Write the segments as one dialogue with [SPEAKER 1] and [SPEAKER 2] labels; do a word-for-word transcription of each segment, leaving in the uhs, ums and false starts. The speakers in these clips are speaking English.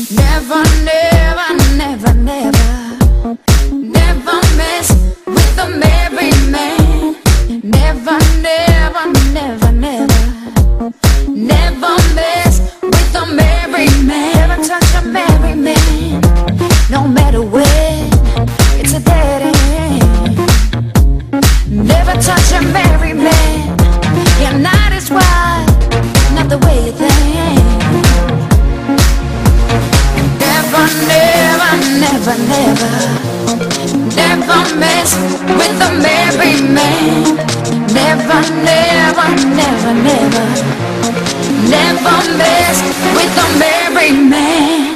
[SPEAKER 1] Never, never, never, never, never mess with a married man. Never, never, never, never, never mess with a married man. Never touch a married man, no matter when, it's a dead end. Never touch a married man, you're not his wife, not the way you think. Never, never, never, never, never mess with a married man. Never, never, never, never, never mess with a married man.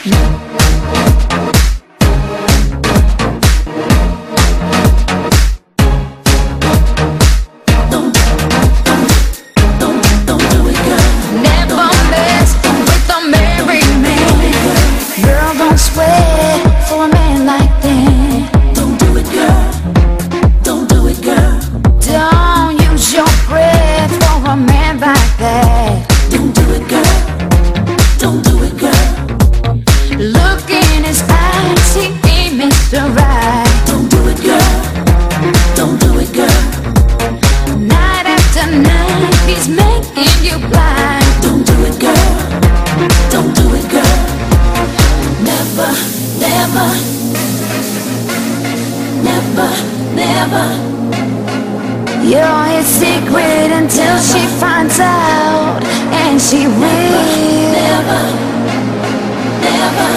[SPEAKER 1] You're his secret until she finds out, and she will. Never, never,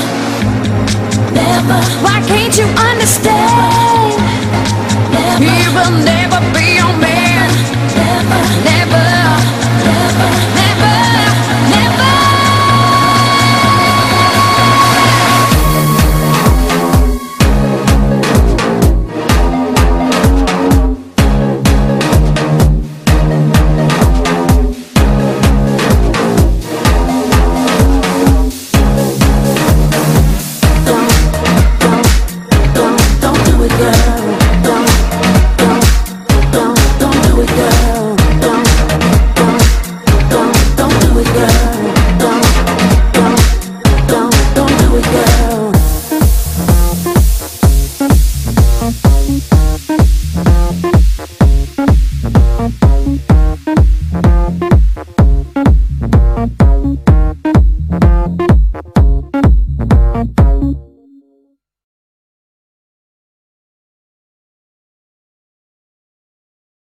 [SPEAKER 1] never. Why can't you understand? Never, he will never.